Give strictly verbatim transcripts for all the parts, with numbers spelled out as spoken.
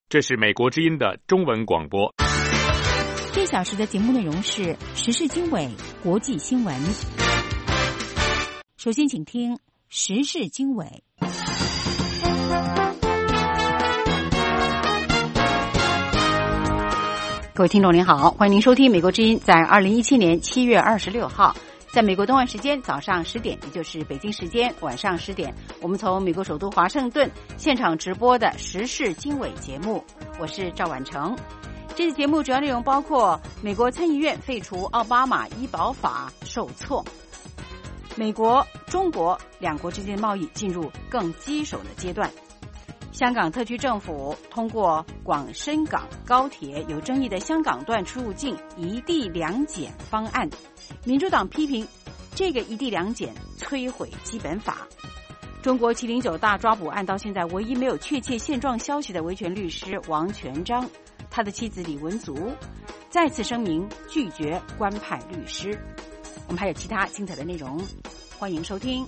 这是美国之音的中文广播。 这小时的节目内容是时事经纬、国际新闻。首先请听时事经纬。各位听众您好，欢迎您收听美国之音在二零一七年七月二十六号在美国东岸时间早上十点，也就是北京时间晚上十点，我们从美国首都华盛顿现场直播的时事经纬节目，我是赵婉成。这次节目主要内容包括美国参议院废除奥巴马医保法受挫，美国、中国两国之间的贸易进入更棘手的阶段，香港特区政府通过广深港高铁有争议的香港段出入境一地两检方案，民主党批评这个一地两检摧毁基本法。中国七零九大抓捕案到现在唯一没有确切现状消息的维权律师王全璋，他的妻子李文足再次声明拒绝官派律师。我们还有其他精彩的内容，欢迎收听。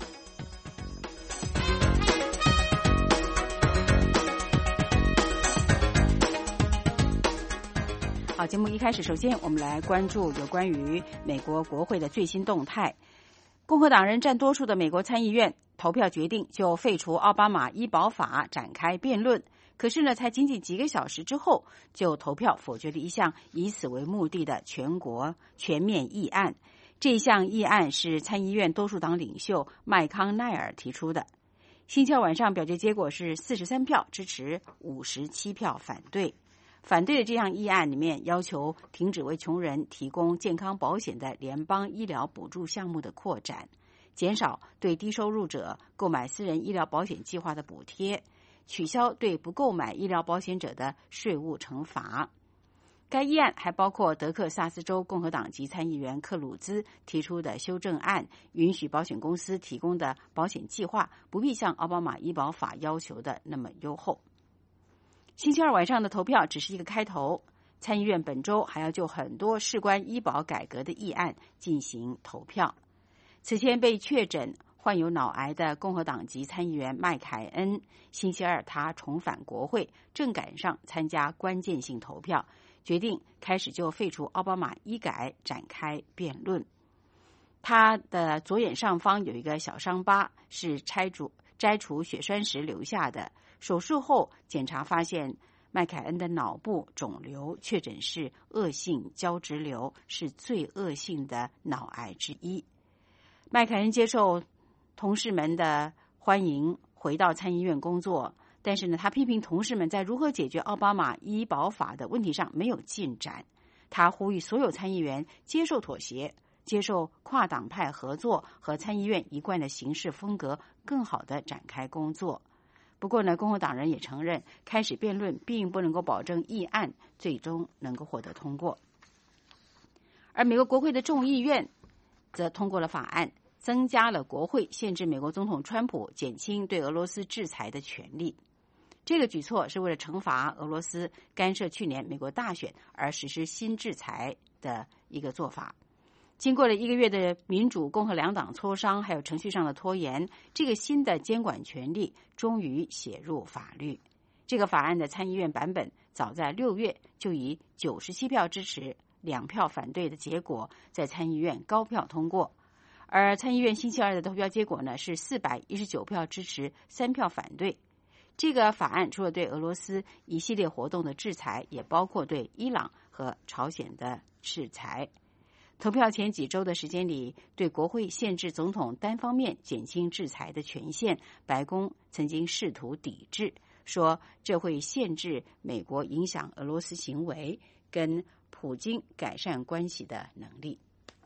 好，节目一开始，首先我们来关注有关于美国国会的最新动态。共和党人占多数的美国参议院投票决定就废除奥巴马医保法展开辩论，可是呢，才仅仅几个小时之后就投票否决了一项以此为目的的全国全面议案。这项议案是参议院多数党领袖麦康奈尔提出的。星期二晚上表决结果是四十三票支持，五十七票反对。反对的这项议案里面要求停止为穷人提供健康保险的联邦医疗补助项目的扩展，减少对低收入者购买私人医疗保险计划的补贴，取消对不购买医疗保险者的税务惩罚。该议案还包括德克萨斯州共和党籍参议员克鲁兹提出的修正案，允许保险公司提供的保险计划不必像奥巴马医保法要求的那么优厚。星期二晚上的投票只是一个开头，参议院本周还要就很多事关医保改革的议案进行投票。此前被确诊患有脑癌的共和党籍参议员麦凯恩，星期二他重返国会，正赶上参加关键性投票，决定开始就废除奥巴马医改展开辩论。他的左眼上方有一个小伤疤，是拆除摘除血栓时留下的。手术后检查发现麦凯恩的脑部肿瘤确诊是恶性胶质瘤，是最恶性的脑癌之一。麦凯恩接受同事们的欢迎，回到参议院工作，但是呢，他批评同事们在如何解决奥巴马医保法的问题上没有进展。他呼吁所有参议员接受妥协，接受跨党派合作和参议院一贯的行事风格，更好地展开工作。不过呢，共和党人也承认，开始辩论并不能够保证议案最终能够获得通过。而美国国会的众议院则通过了法案，增加了国会限制美国总统川普减轻对俄罗斯制裁的权利。这个举措是为了惩罚俄罗斯干涉去年美国大选而实施新制裁的一个做法。经过了一个月的民主共和两党磋商，还有程序上的拖延，这个新的监管权力终于写入法律。这个法案的参议院版本早在六月就以九十七票支持、两票反对的结果在参议院高票通过。而参议院星期二的投票结果呢是四百一十九票支持、三票反对。这个法案除了对俄罗斯一系列活动的制裁，也包括对伊朗和朝鲜的制裁。投票前几周的时间里，对国会限制总统单方面减轻制裁的权限，白宫曾经试图抵制，说这会限制美国影响俄罗斯行为跟普京改善关系的能力。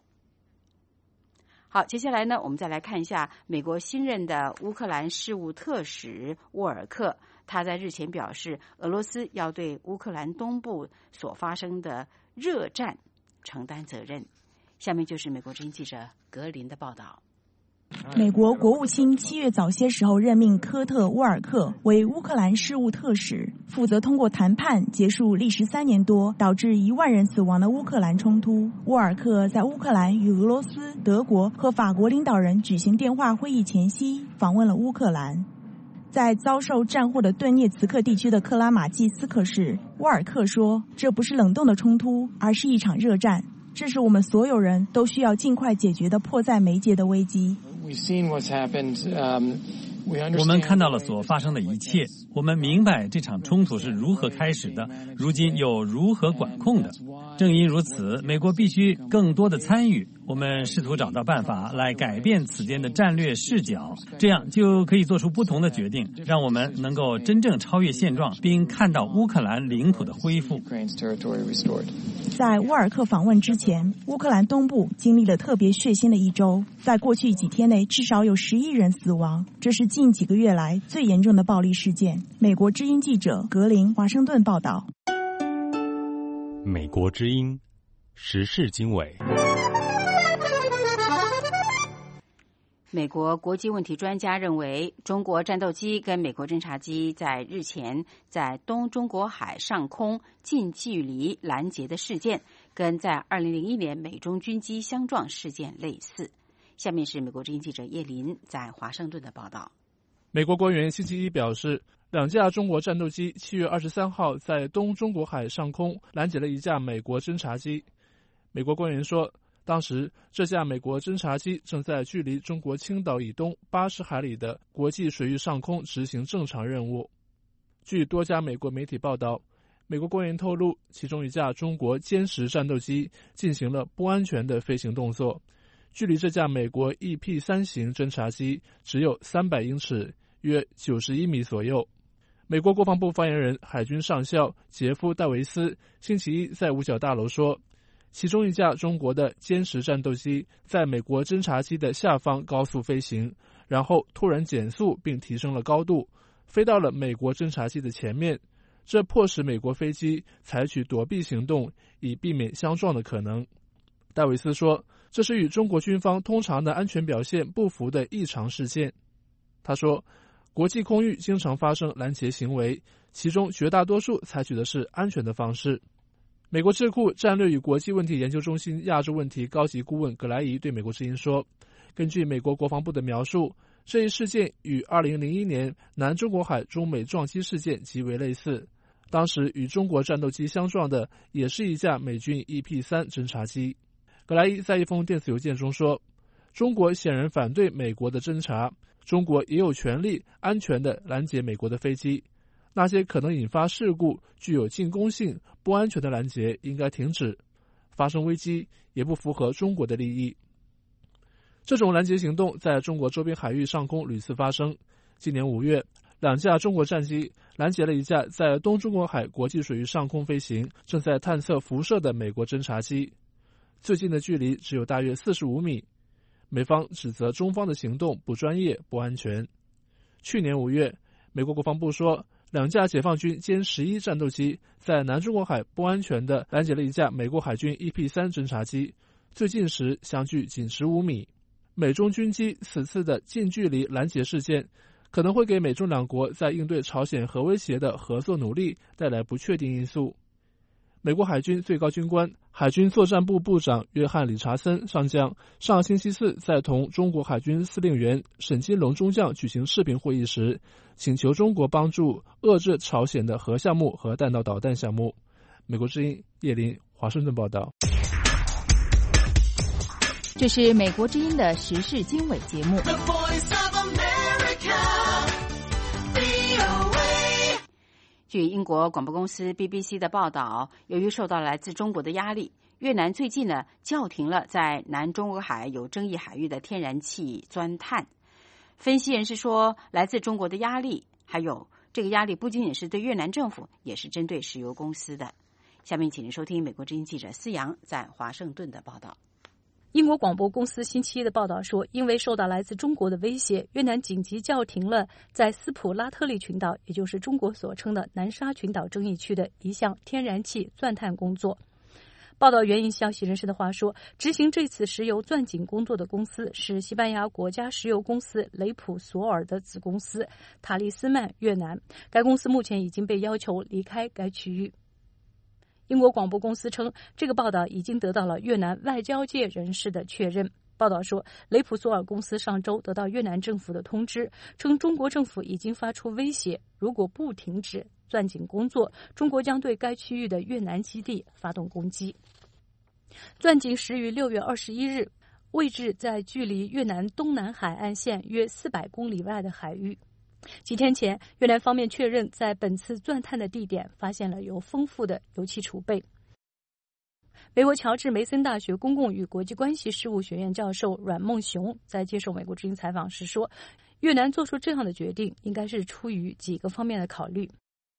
好，接下来呢，我们再来看一下美国新任的乌克兰事务特使沃尔克，他在日前表示，俄罗斯要对乌克兰东部所发生的热战承担责任。下面就是美国之音记者格林的报道。 美国国务卿七月早些时候任命科特·沃尔克为乌克兰事务特使，负责通过谈判结束历时三年多导致一万人死亡的乌克兰冲突。沃尔克在乌克兰与俄罗斯、德国和法国领导人举行电话会议前夕访问了乌克兰。 在遭受战祸的顿涅茨克地区的克拉马季斯克市，沃尔克说，这不是冷冻的冲突，而是一场热战，这是我们所有人都需要尽快解决的迫在眉睫的危机。 我们看到了所发生的一切，我们明白这场冲突是如何开始的，如今又如何管控的。正因如此，美国必须更多的参与，我们试图找到办法来改变此间的战略视角，这样就可以做出不同的决定，让我们能够真正超越现状，并看到乌克兰领土的恢复。 在沃尔克访问之前，乌克兰东部经历了特别血腥的一周，在过去几天内至少有十一人死亡，这是近几个月来最严重的暴力事件。美国之音记者格林华盛顿报道。 美国之音时事经纬。 美国国际问题专家认为，中国战斗机跟美国侦察机在日前在东中国海上空近距离拦截的事件，跟在二零零一年美中军机相撞事件类似。下面是美国之音记者叶林在华盛顿的报道。 美国官员星期一表示，两架中国战斗机七月二十三号在东中国海上空拦截了一架美国侦察机。美国官员说，当时这架美国侦察机正在距离中国青岛以东八十海里的国际水域上空执行正常任务。据多家美国媒体报道，美国官员透露，其中一架中国歼十战斗机进行了不安全的飞行动作，距离这架美国 E P 三 型侦察机只有三百英尺，约九十一米左右。美国国防部发言人海军上校杰夫·戴维斯星期一在五角大楼说，其中一架中国的歼十战斗机在美国侦察机的下方高速飞行，然后突然减速并提升了高度，飞到了美国侦察机的前面，这迫使美国飞机采取躲避行动，以避免相撞的可能。戴维斯说，这是与中国军方通常的安全表现不符的异常事件。他说，国际空域经常发生拦截行为，其中绝大多数采取的是安全的方式。美国智库战略与国际问题研究中心亚洲问题高级顾问葛莱仪对美国之音说，根据美国国防部的描述，这一事件与二零零一年南中国海中美撞击事件极为类似，当时与中国战斗机相撞的也是一架美军 E P 三 侦察机。葛莱伊在一封电子邮件中说，中国显然反对美国的侦察，中国也有权利安全地拦截美国的飞机，那些可能引发事故、具有进攻性、不安全的拦截应该停止，发生危机也不符合中国的利益。这种拦截行动在中国周边海域上空屡次发生。今年五月，两架中国战机拦截了一架在东中国海国际水域上空飞行、正在探测辐射的美国侦察机，最近的距离只有大约四十五米。美方指责中方的行动不专业、不安全。去年五月，美国国防部说，两架解放军歼十一战斗机在南中国海不安全地拦截了一架美国海军 E P 三 侦察机，最近时相距仅十五米。美中军机此次的近距离拦截事件，可能会给美中两国在应对朝鲜核威胁的合作努力带来不确定因素。美国海军最高军官、海军作战部部长约翰·理查森上将上星期四在同中国海军司令员沈金龙中将举行视频会议时，请求中国帮助遏制朝鲜的核项目和弹道导弹项目。美国之音叶林华盛顿报道。 这是美国之音的时事经纬节目。 据英国广播公司 B B C 的报道，由于受到来自中国的压力，越南最近呢叫停了在南中国海有争议海域的天然气钻探。分析人士说，来自中国的压力，还有这个压力不仅仅是对越南政府，也是针对石油公司的。下面请您收听美国之音记者思阳在华盛顿的报道。 英国广播公司星期一的报道说，因为受到来自中国的威胁，越南紧急叫停了在斯普拉特利群岛，也就是中国所称的南沙群岛争议区的一项天然气钻探工作。报道援引消息人士的话说，执行这次石油钻井工作的公司是西班牙国家石油公司雷普索尔的子公司塔利斯曼越南，该公司目前已经被要求离开该区域。英国广播公司称，这个报道已经得到了越南外交界人士的确认。 报道说，雷普索尔公司上周得到越南政府的通知，称中国政府已经发出威胁，如果不停止钻井工作，中国将对该区域的越南基地发动攻击。钻井始于六月二十一日，位置在距离越南东南海岸线约四百公里外的海域。几天前，越南方面确认在本次钻探的地点发现了有丰富的油气储备。美国乔治梅森大学公共与国际关系事务学院教授阮梦雄在接受美国之音采访时说，越南做出这样的决定应该是出于几个方面的考虑。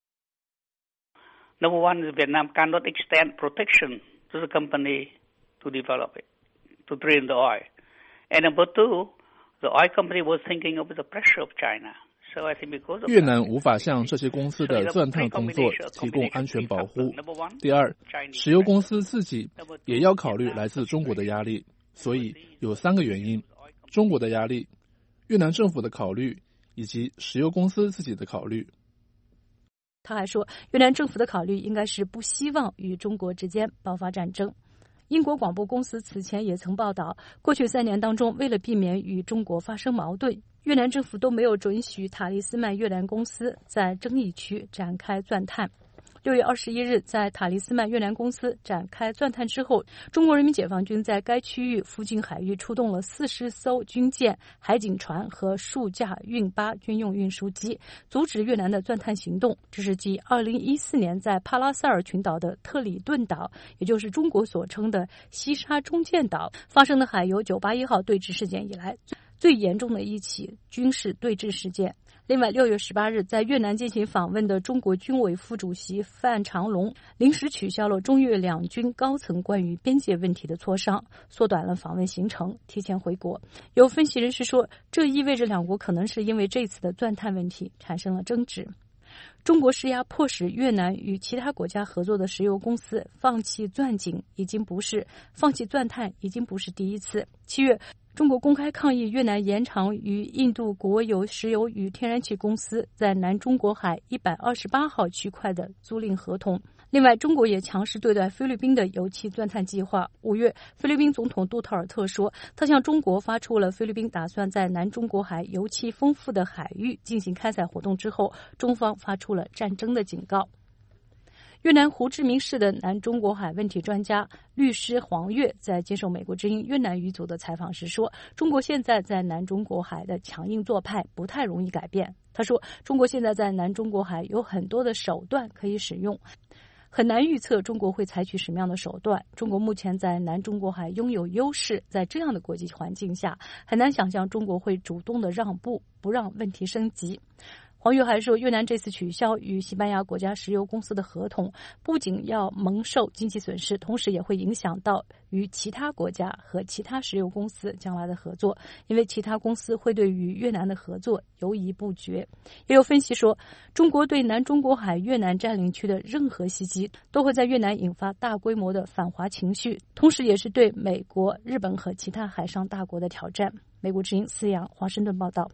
Number one is Vietnam cannot extend protection to the company to develop it, to drain the oil. And number two, the oil company was thinking of the pressure of China. 越南无法向这些公司的钻探工作提供安全保护。第二，石油公司自己也要考虑来自中国的压力，所以有三个原因：中国的压力、越南政府的考虑以及石油公司自己的考虑。 他还说，越南政府的考虑应该是不希望与中国之间爆发战争。英国广播公司此前也曾报道，过去三年当中，为了避免与中国发生矛盾，越南政府都没有准许塔利斯曼越南公司在争议区展开钻探。六月二十一日，在塔利斯曼越南公司展开钻探之后，中国人民解放军在该区域附近海域出动了四十艘军舰、海警船和数架运八军用运输机，阻止越南的钻探行动。这是继二零一四年在帕拉塞尔群岛的特里顿岛，也就是中国所称的西沙中建岛发生的海油九八一号对峙事件以来最严重的一起军事对峙事件。另外，六月十八日在越南进行访问的中国军委副主席范长龙临时取消了中越两军高层关于边界问题的磋商，缩短了访问行程，提前回国。有分析人士说，这意味着两国可能是因为这次的钻探问题产生了争执。中国施压迫使越南与其他国家合作的石油公司放弃钻井，已经不是放弃钻探已经不是第一次。七月，中国公开抗议越南延长与印度国有石油与天然气公司在南中国海一百二十八号区块的租赁合同。另外，中国也强势对待菲律宾的油气钻探计划。五月，菲律宾总统杜特尔特说，他向中国发出了菲律宾打算在南中国海油气丰富的海域进行开采活动之后，中方发出了战争的警告。越南胡志明市的南中国海问题专家律师黄月在接受美国之音越南语组的采访时说，中国现在在南中国海的强硬做派不太容易改变。他说，中国现在在南中国海有很多的手段可以使用，很难预测中国会采取什么样的手段。中国目前在南中国海拥有优势，在这样的国际环境下，很难想象中国会主动的让步，不让问题升级。黄月还说，越南这次取消与西班牙国家石油公司的合同，不仅要蒙受经济损失，同时也会影响到与其他国家和其他石油公司将来的合作，因为其他公司会对与越南的合作犹疑不决。也有分析说，中国对南中国海越南占领区的任何袭击都会在越南引发大规模的反华情绪，同时也是对美国、日本和其他海上大国的挑战。美国之音思阳华盛顿报道。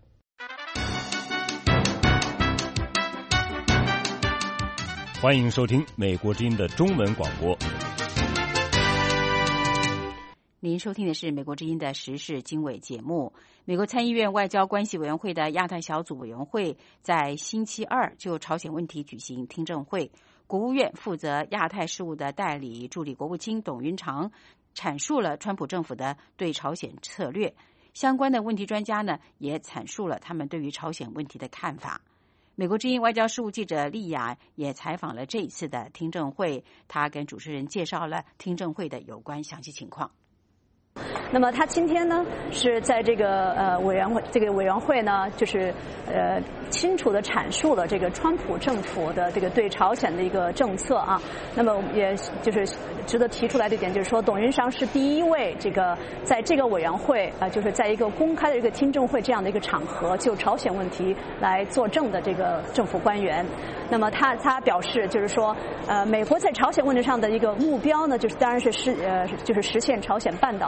欢迎收听美国之音的中文广播。 您收听的是美国之音的时事经纬节目。美国参议院外交关系委员会的亚太小组委员会在星期二就朝鲜问题举行听证会。国务院负责亚太事务的代理助理国务卿董云长阐述了川普政府的对朝鲜策略。相关的问题专家呢，也阐述了他们对于朝鲜问题的看法。美国之音外交事务记者丽雅也采访了这一次的听证会，她跟主持人介绍了听证会的有关详细情况。 那么他今天呢是在这个呃委员会这个委员会呢，就是呃清楚地阐述了这个川普政府的这个对朝鲜的一个政策啊。那么也就是值得提出来的一点就是说，董云长是第一位这个在这个委员会啊、呃，就是在一个公开的一个听证会这样的一个场合就朝鲜问题来作证的这个政府官员。那么他他表示就是说，呃，美国在朝鲜问题上的一个目标呢，就是当然是实呃就是实现朝鲜半岛的无核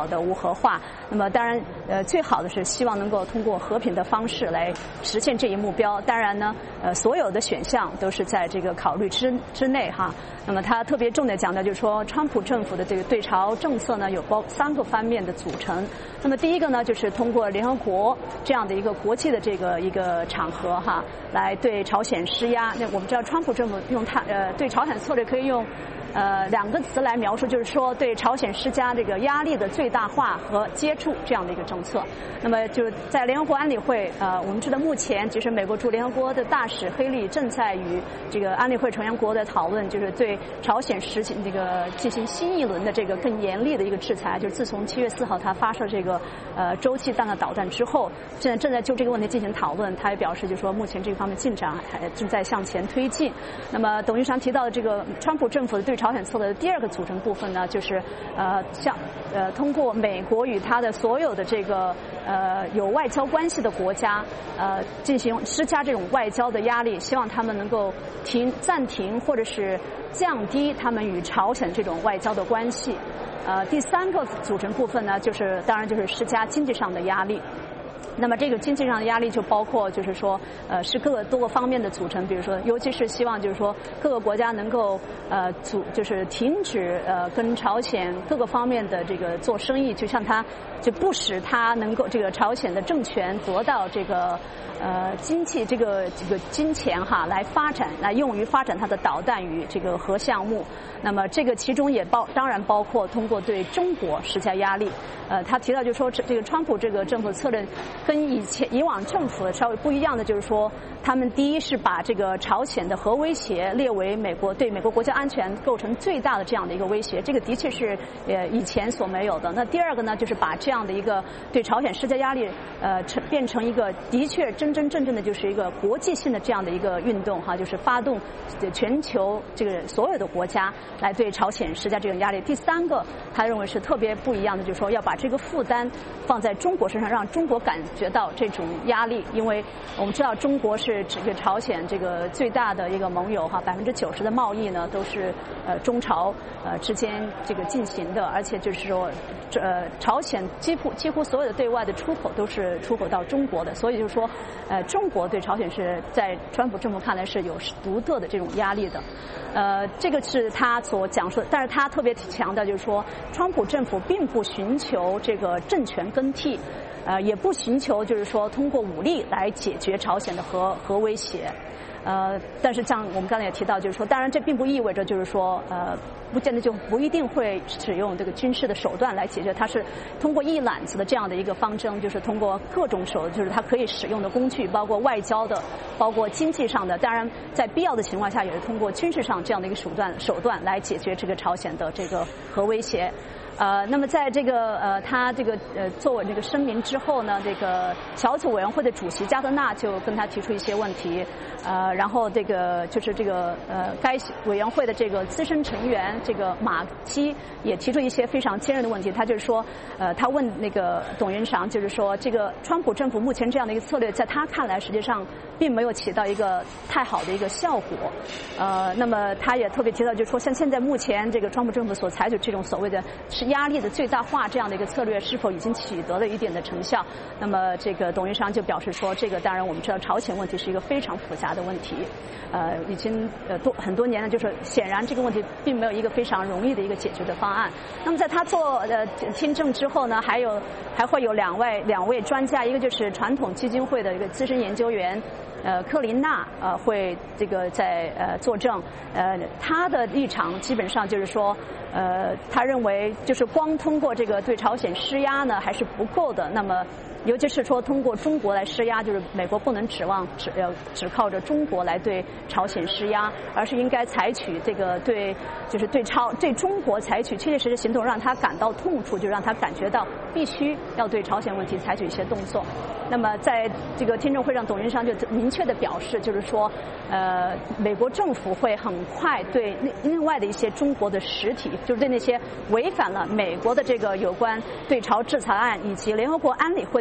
核化。那么当然，呃，最好的是希望能够通过和平的方式来实现这一目标。当然呢，呃，所有的选项都是在这个考虑之之内哈。那么他特别重点讲的就是说，川普政府的这个对朝政策呢，有包三个方面的组成。那么第一个呢，就是通过联合国这样的一个国际的这个一个场合哈，来对朝鲜施压。那我们知道，川普政府用他呃对朝鲜策略可以用呃两个词来描述，就是说对朝鲜施加这个压力的最大化和接触这样的一个政策。那么就是在联合国安理会，呃，我们知道目前其实美国驻联合国的大使黑利正在与这个安理会成员国的讨论，就是对朝鲜实行这个进行新一轮的这个更严厉的一个制裁。就是自从七月四号他发射这个呃洲际弹道导弹之后，现在正在就这个问题进行讨论。他也表示，就是说目前这个方面进展还正在向前推进。那么董玉祥提到的这个川普政府的对朝鲜策略的第二个组成部分呢，就是呃像呃通过美国与他的所有的这个呃有外交关系的国家呃进行施加这种外交的压力，希望他们能够停暂停或者是降低他们与朝鲜这种外交的关系。呃，第三个组成部分呢，就是当然就是施加经济上的压力。那么这个经济上的压力就包括，就是说，呃，是各个多个方面的组成。比如说，尤其是希望就是说各个国家能够呃组就是停止呃跟朝鲜各个方面的这个做生意，就像他就不使他能够这个朝鲜的政权得到这个呃经济这个这个金钱哈来发展，来用于发展他的导弹与这个核项目。那么这个其中也包当然包括通过对中国施加压力。呃，他提到就是说，这个川普这个政府策略跟以前以往政府稍微不一样的，就是说，他们第一是把这个朝鲜的核威胁列为美国对美国国家安全构成最大的这样的一个威胁，这个的确是呃以前所没有的。那第二个呢，就是把这样的一个对朝鲜施加压力，呃，成变成一个的确真真正正的就是一个国际性的这样的一个运动哈，就是发动全球这个所有的国家来对朝鲜施加这种压力。第三个，他认为是特别不一样的，就是说要把这个负担放在中国身上，让中国感觉到这种压力，因为我们知道中国是这个朝鲜这个最大的一个盟友哈，百分之九十的贸易呢都是呃中朝呃之间这个进行的，而且就是说呃朝鲜几乎几乎所有的对外的出口都是出口到中国的，所以就是说呃中国对朝鲜是在川普政府看来是有独特的这种压力的。呃，这个是他所讲述的，但是他特别强调就是说，川普政府并不寻求这个政权更替，呃，也不寻求就是说通过武力来解决朝鲜的核核威胁。呃，但是像我们刚才也提到，就是说，当然这并不意味着就是说，呃，不见得就不一定会使用这个军事的手段来解决，它是通过一揽子的这样的一个方针，就是通过各种手，就是它可以使用的工具，包括外交的，包括经济上的，当然在必要的情况下，也是通过军事上这样的一个手段手段来解决这个朝鲜的这个核威胁。呃，那么在这个呃，他这个呃作为这个声明之后呢，这个小组委员会的主席加德纳就跟他提出一些问题，呃，然后这个就是这个呃该委员会的这个资深成员这个马基也提出一些非常尖锐的问题，他就是说，呃，他问那个董云祥，就是说这个川普政府目前这样的一个策略，在他看来实际上并没有起到一个太好的一个效果，呃，那么他也特别提到，就是说像现在目前这个川普政府所采取这种所谓的是压力的最大化这样的一个策略是否已经取得了一定的成效？那么这个董云祥就表示说，这个当然我们知道朝鲜问题是一个非常复杂的问题，呃，已经呃多很多年了，就是显然这个问题并没有一个非常容易的一个解决的方案。那么在他做呃听证之后呢，还有还会有两位两位专家，一个就是传统基金会的一个资深研究员。呃，克林纳呃会这个在呃作证，呃，他的立场基本上就是说，呃，他认为就是光通过这个对朝鲜施压呢还是不够的，那么。尤其是说通过中国来施压，就是美国不能指望只要只靠着中国来对朝鲜施压，而是应该采取这个对就是对朝对中国采取确确实实行动，让他感到痛处，就让他感觉到必须要对朝鲜问题采取一些动作。那么在这个听证会上，董云祥就明确的表示，就是说，呃，美国政府会很快对另外的一些中国的实体，就是对那些违反了美国的这个有关对朝制裁案以及联合国安理会的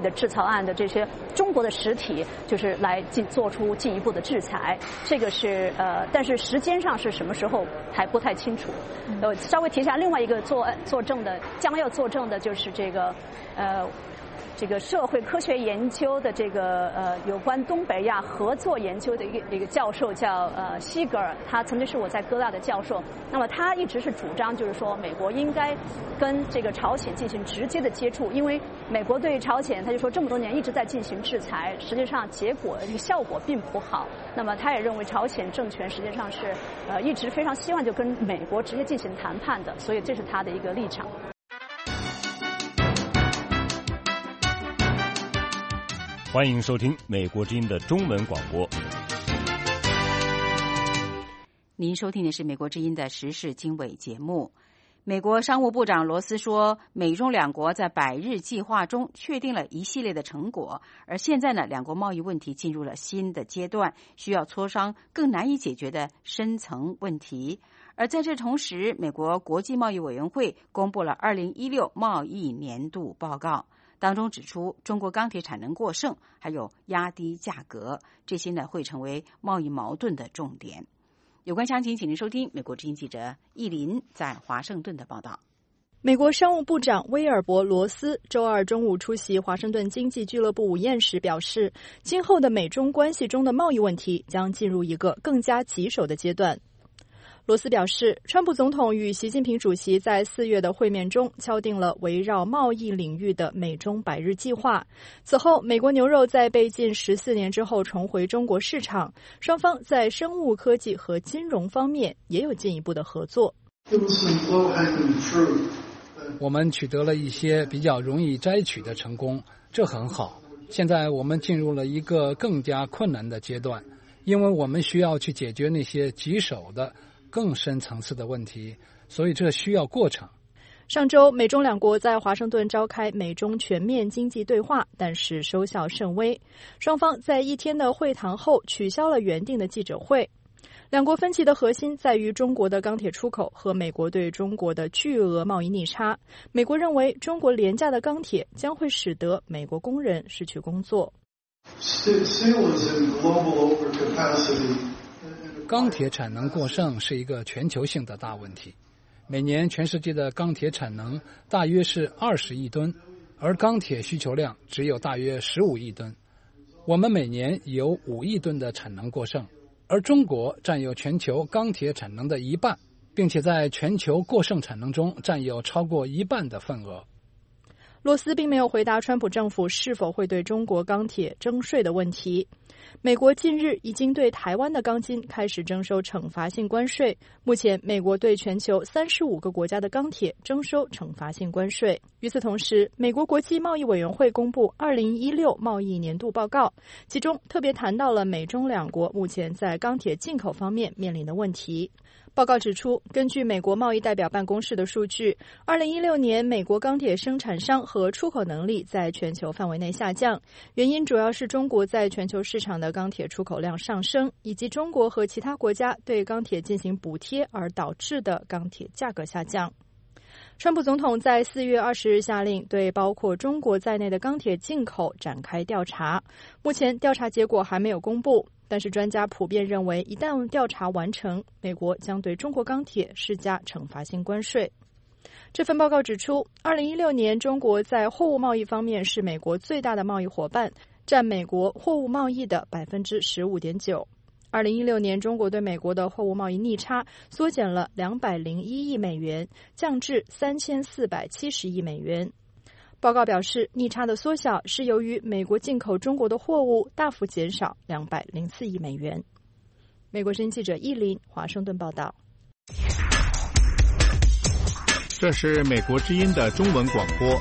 个制造案的这些中国的实体，就是来进做出进一步的制裁。这个是呃，但是时间上是什么时候还不太清楚。呃，稍微提一下另外一个作作证的，将要作证的就是这个呃。这个社会科学研究的这个呃有关东北亚合作研究的一个一个教授叫呃西格尔，他曾经是我在哥大的教授。那么他一直是主张就是说美国应该跟这个朝鲜进行直接的接触，因为美国对朝鲜他就说这么多年一直在进行制裁，实际上结果这个效果并不好。那么他也认为朝鲜政权实际上是呃一直非常希望就跟美国直接进行谈判的，所以这是他的一个立场。 欢迎收听美国之音的中文广播。 您收听的是美国之音的时事经纬节目。美国商务部长罗斯说，美中两国在百日计划中确定了一系列的成果，而现在呢，两国贸易问题进入了新的阶段，需要磋商更难以解决的深层问题。而在这同时，美国国际贸易委员会公布了二零一六贸易年度报告，当中指出，中国钢铁产能过剩，还有压低价格，这些呢会成为贸易矛盾的重点。有关详情，请您收听美国之音记者易林在华盛顿的报道。 美国商务部长威尔伯·罗斯周二中午出席华盛顿经济俱乐部午宴时表示，今后的美中关系中的贸易问题将进入一个更加棘手的阶段。罗斯表示，川普总统与习近平主席在四月的会面中敲定了围绕贸易领域的美中百日计划。此后，美国牛肉在被禁十四年之后重回中国市场，双方在生物科技和金融方面也有进一步的合作。 我们取得了一些比较容易摘取的成功，这很好。现在我们进入了一个更加困难的阶段，因为我们需要去解决那些棘手的更深层次的问题，所以这需要过程。 上周，美中两国在华盛顿召开美中全面经济对话，但是收效甚微。双方在一天的会谈后取消了原定的记者会。两国分歧的核心在于中国的钢铁出口和美国对中国的巨额贸易逆差。美国认为中国廉价的钢铁将会使得美国工人失去工作。 钢铁产能过剩是一个全球性的大问题。每年全世界的钢铁产能大约是二十亿吨，而钢铁需求量只有大约十五亿吨。我们每年有五亿吨的产能过剩，而中国占有全球钢铁产能的一半，并且在全球过剩产能中占有超过一半的份额。 罗斯并没有回答川普政府是否会对中国钢铁征税的问题。美国近日已经对台湾的钢筋开始征收惩罚性关税，目前美国对全球三十五个国家的钢铁征收惩罚性关税。与此同时，美国国际贸易委员会公布二零一六贸易年度报告，其中特别谈到了美中两国目前在钢铁进口方面面临的问题。报告指出，根据美国贸易代表办公室的数据，二零一六年美国钢铁生产商和出口能力在全球范围内下降，原因主要是中国在全球市场的钢铁出口量上升，以及中国和其他国家对钢铁进行补贴而导致的钢铁价格下降。川普总统在四月二十日下令对包括中国在内的钢铁进口展开调查，目前调查结果还没有公布，但是专家普遍认为，一旦调查完成，美国将对中国钢铁施加惩罚性关税。这份报告指出，二零一六年中国在货物贸易方面是美国最大的贸易伙伴，占美国货物贸易的 百分之十五点九。二零一六年，中国对美国的货物贸易逆差缩减了两百零一亿美元，降至三千四百七十亿美元。报告表示，逆差的缩小是由于美国进口中国的货物大幅减少两百零四亿美元。美国之音记者易林，华盛顿报道。 这是美国之音的中文广播。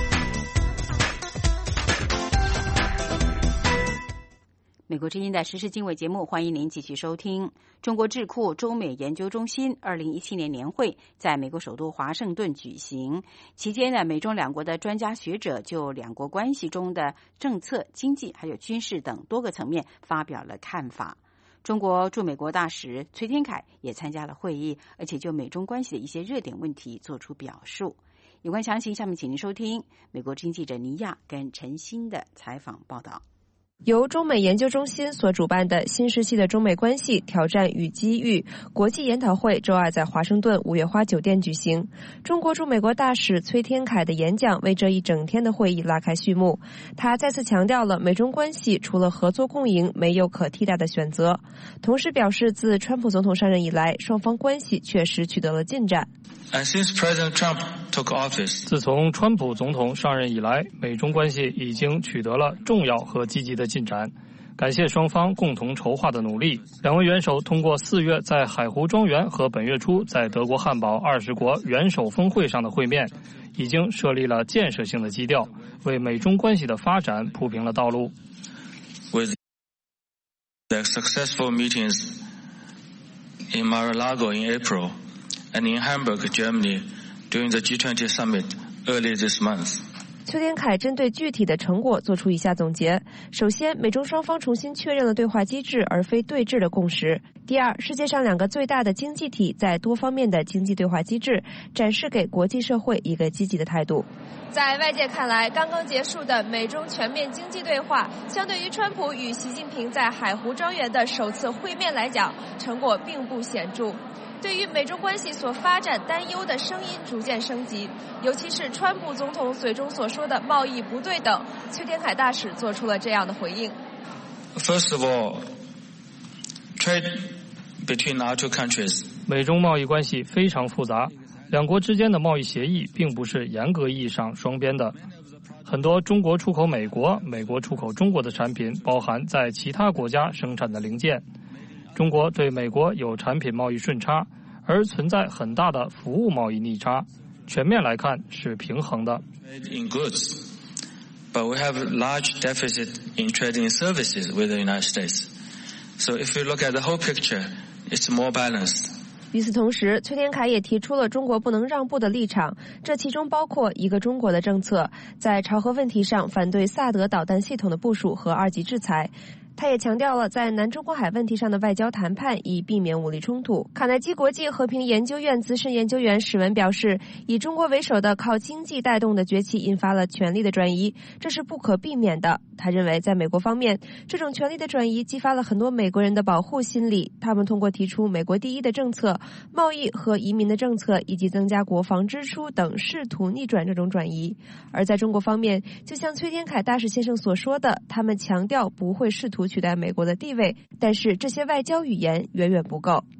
美国之音的时事经纬节目，欢迎您继续收听。中国智库中美研究中心二零一七年年会在美国首都华盛顿举行，期间呢，美中两国的专家学者就两国关系中的政策、经济还有军事等多个层面发表了看法。中国驻美国大使崔天凯也参加了会议，而且就美中关系的一些热点问题做出表述。 有关详情，下面请您收听美国之音记者尼亚跟陈欣的采访报道。 由中美研究中心所主办的新时期的中美关系挑战与机遇国际研讨会周二在华盛顿五月花酒店举行。中国驻美国大使崔天凯的演讲为这一整天的会议拉开序幕。他再次强调了美中关系除了合作共赢没有可替代的选择，同时表示自川普总统上任以来，双方关系确实取得了进展。 And since President Trump took office, 自从川普总统上任以来，美中关系已经取得了重要和积极的进展。感谢双方共同筹划的努力，两位元首通过四月在海湖庄园和本月初在德国汉堡二十国元首峰会上的会面，已经设立了建设性的基调，为美中关系的发展铺平了道路。 With the successful meetings in Mar-a-Lago in April,and in Hamburg, Germany, during the G twenty summit early this month. 崔天凯针对具体的成果做出以下总结：首先，美中双方重新确认了对话机制而非对峙的共识；第二，世界上两个最大的经济体在多方面的经济对话机制展示给国际社会一个积极的态度。在外界看来，刚刚结束的美中全面经济对话，相对于川普与习近平在海湖庄园的首次会面来讲，成果并不显著。对于美中关系所发展担忧的声音逐渐升级，尤其是川普总统嘴中所说的贸易不对等，崔天凯大使做出了这样的回应。 First of all, trade between our two countries. 美中贸易关系非常复杂，两国之间的贸易协议并不是严格意义上双边的。很多中国出口美国、美国出口中国的产品包含在其他国家生产的零件。中国对美国有产品贸易顺差，而存在很大的服务贸易逆差。全面来看是平衡的。 In goods, but we have a large deficit in trading services with the United States. So if you look at the whole picture, it's more balanced. 与此同时，崔天凯也提出了中国不能让步的立场，这其中包括一个中国的政策，在朝核问题上反对萨德导弹系统的部署和二级制裁。他也强调了在南中国海问题上的外交谈判，以避免武力冲突。卡耐基国际和平研究院资深研究员史文表示，以中国为首的靠经济带动的崛起引发了权力的转移，这是不可避免的。他认为在美国方面，这种权力的转移激发了很多美国人的保护心理，他们通过提出美国第一的政策、贸易和移民的政策以及增加国防支出等，试图逆转这种转移。而在中国方面，就像崔天凯大使先生所说的，他们强调不会试图取代美国的地位，但是这些外交语言远远不够。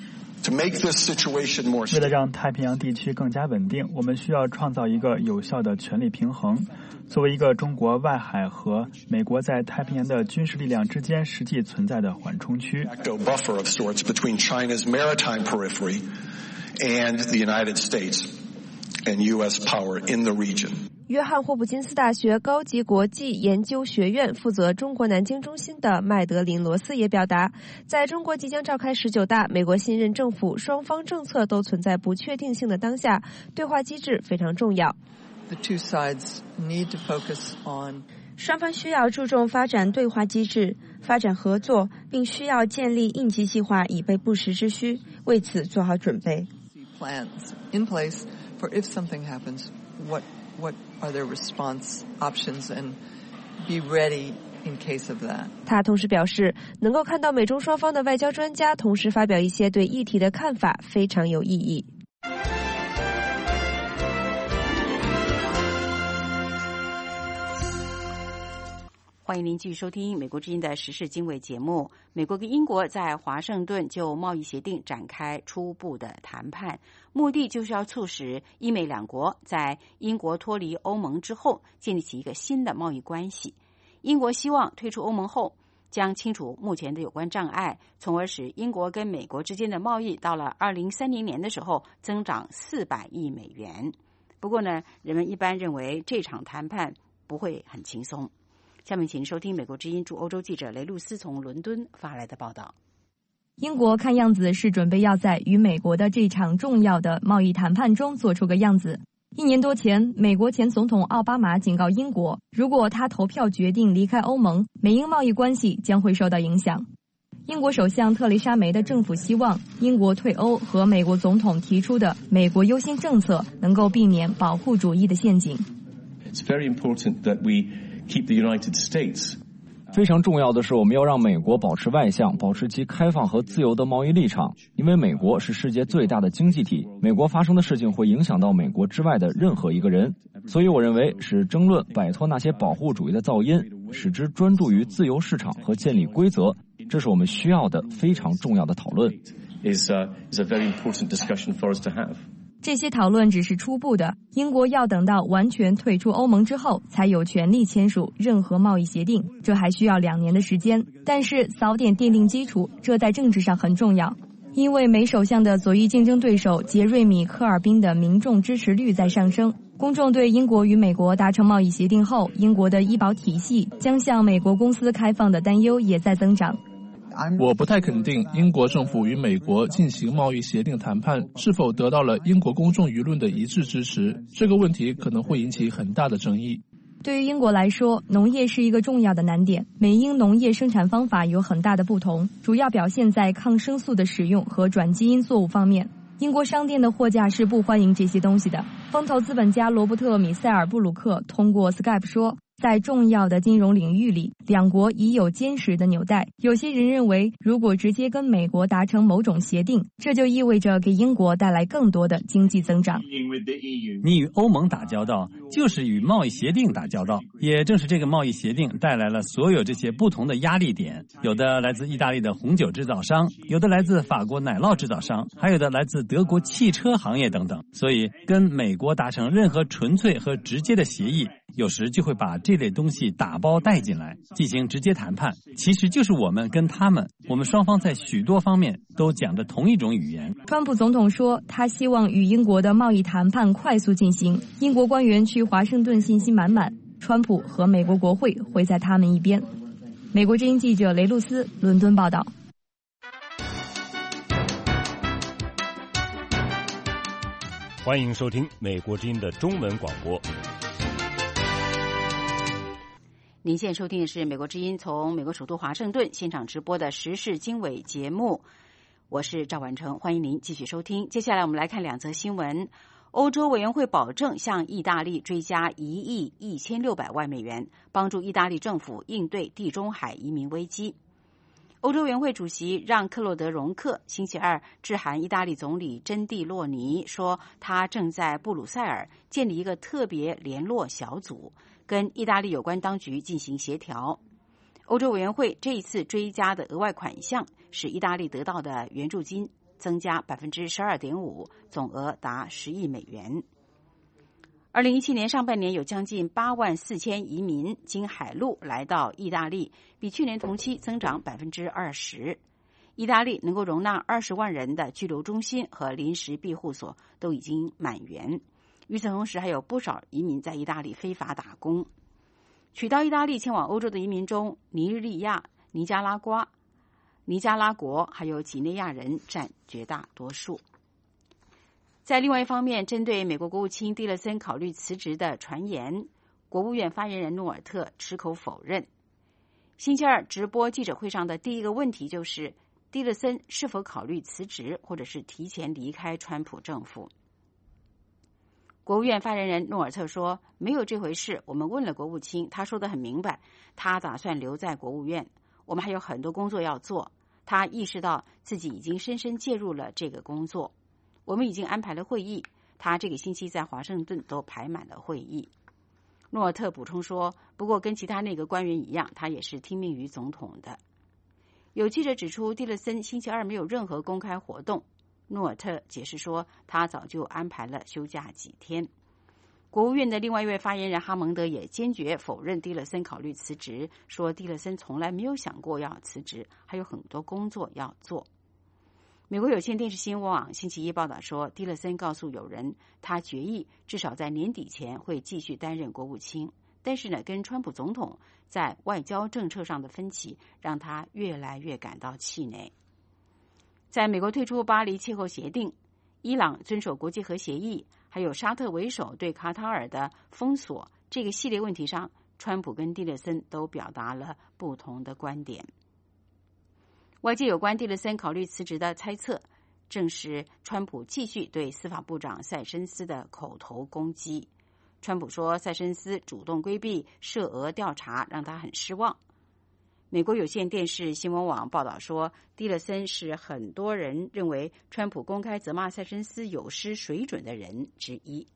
为了让太平洋地区更加稳定，我们需要创造一个有效的权力平衡。作为一个中国外海和美国在太平洋的军事力量之间实际存在的缓冲区。约翰霍普金斯大学高级国际研究学院负责中国南京中心的麦德林罗斯也表达，在中国即将召开十九大，美国新任政府双方政策都存在不确定性的当下，对话机制非常重要。 The two sides need to focus on 双方需要注重发展对话机制，发展合作，并需要建立应急计划以备不时之需，为此做好准备。 Plans in place for if something happens, what what are their response options, and be ready in case of that. 他同时表示，能够看到美中双方的外交专家同时发表一些对议题的看法，非常有意义。 欢迎您继续收听美国之音的时事经纬节目。美国跟英国在华盛顿就贸易协定展开初步的谈判，目的就是要促使英美两国在英国脱离欧盟之后建立起一个新的贸易关系。英国希望退出欧盟后将清除目前的有关障碍，从而使英国跟美国之间的贸易到了二零三零年的时候增长四百亿美元。不过呢，人们一般认为这场谈判不会很轻松。下面请收听美国之音驻欧洲记者雷露斯从伦敦发来的报道。 英国看样子是准备要在与美国的这场重要的贸易谈判中做出个样子。一年多前，美国前总统奥巴马警告英国，如果他投票决定离开欧盟，美英贸易关系将会受到影响。 英国首相特蕾莎梅的政府希望英国退欧和美国总统提出的美国优先政策能够避免保护主义的陷阱。 It's very important that we keep the United States. 非常重要的是，我们要让美国保持外向，保持其开放和自由的贸易立场，因为美国是世界最大的经济体，美国发生的事情会影响到美国之外的任何一个人。所以我认为，使争论摆脱那些保护主义的噪音，使之专注于自由市场和建立规则，这是我们需要的非常重要的讨论。 Is a, is a very important discussion for us to have. 这些讨论只是初步的，英国要等到完全退出欧盟之后，才有权利签署任何贸易协定，这还需要两年的时间。但是早点奠定基础，这在政治上很重要，因为梅首相的左翼竞争对手杰瑞米·科尔宾的民众支持率在上升，公众对英国与美国达成贸易协定后，英国的医保体系将向美国公司开放的担忧也在增长。 我不太肯定英国政府与美国进行贸易协定谈判是否得到了英国公众舆论的一致支持，这个问题可能会引起很大的争议。 对于英国来说，农业是一个重要的难点，美英农业生产方法有很大的不同，主要表现在抗生素的使用和转基因作物方面。英国商店的货架是不欢迎这些东西的。风投资本家罗伯特·米塞尔·布鲁克通过 Skype 说，在重要的金融领域里，两国已有坚实的纽带。有些人认为，如果直接跟美国达成某种协定，这就意味着给英国带来更多的经济增长。 你与欧盟打交道，就是与贸易协定打交道。也正是这个贸易协定带来了所有这些不同的压力点，有的来自意大利的红酒制造商，有的来自法国奶酪制造商，还有的来自德国汽车行业等等。所以，跟美国达成任何纯粹和直接的协议，有时就会把这类东西打包带进来，进行直接谈判，其实就是我们跟他们，我们双方在许多方面都讲着同一种语言。 川普总统说，他希望与英国的贸易谈判快速进行。英国官员去华盛顿信心满满，川普和美国国会会在他们一边。美国之音记者雷露斯，伦敦报道。 欢迎收听美国之音的中文广播。 您现在收听的是美国之音从美国首都华盛顿现场直播的时事经纬节目，我是赵婉成，欢迎您继续收听。接下来我们来看两则新闻。欧洲委员会保证向意大利追加一亿一千六百万美元，帮助意大利政府应对地中海移民危机。欧洲委员会主席让·克洛德·容克星期二致函意大利总理珍蒂洛尼，说他正在布鲁塞尔建立一个特别联络小组，跟意大利有关当局进行协调。欧洲委员会这一次追加的额外款项使意大利得到的援助金增加 百分之十二点五， 总额达十亿美元。二零一七年上半年有将近八万四千移民经海路来到意大利，比去年同期增长 百分之二十。意大利能够容纳二十万人的拘留中心和临时庇护所都已经满员。与此同时，还有不少移民在意大利非法打工。取到意大利前往欧洲的移民中，尼日利亚、尼加拉瓜、尼加拉国还有几内亚人占绝大多数。在另外一方面，针对美国国务卿蒂勒森考虑辞职的传言，国务院发言人诺尔特矢口否认。星期二直播记者会上的第一个问题就是蒂勒森是否考虑辞职或者是提前离开川普政府。国务院发言人诺尔特说，没有这回事，我们问了国务卿，他说得很明白，他打算留在国务院，我们还有很多工作要做，他意识到自己已经深深介入了这个工作，我们已经安排了会议，他这个星期在华盛顿都排满了会议。诺尔特补充说，不过跟其他内阁官员一样，他也是听命于总统的。有记者指出，蒂勒森星期二没有任何公开活动，诺尔特解释说，他早就安排了休假几天。国务院的另外一位发言人哈蒙德也坚决否认蒂勒森考虑辞职，说蒂勒森从来没有想过要辞职，还有很多工作要做。美国有线电视新闻网星期一报道说，蒂勒森告诉友人，他决议至少在年底前会继续担任国务卿，但是呢，跟川普总统在外交政策上的分歧让他越来越感到气馁。在美国退出巴黎气候协定、伊朗遵守国际核协议，还有沙特为首对卡塔尔的封锁这个系列问题上，川普跟蒂勒森都表达了不同的观点。 外界有关蒂勒森考虑辞职的猜测，正是川普继续对司法部长塞申斯的口头攻击。川普说，塞申斯主动规避涉俄调查，让他很失望。美国有线电视新闻网报道说，蒂勒森是很多人认为川普公开责骂塞申斯有失水准的人之一。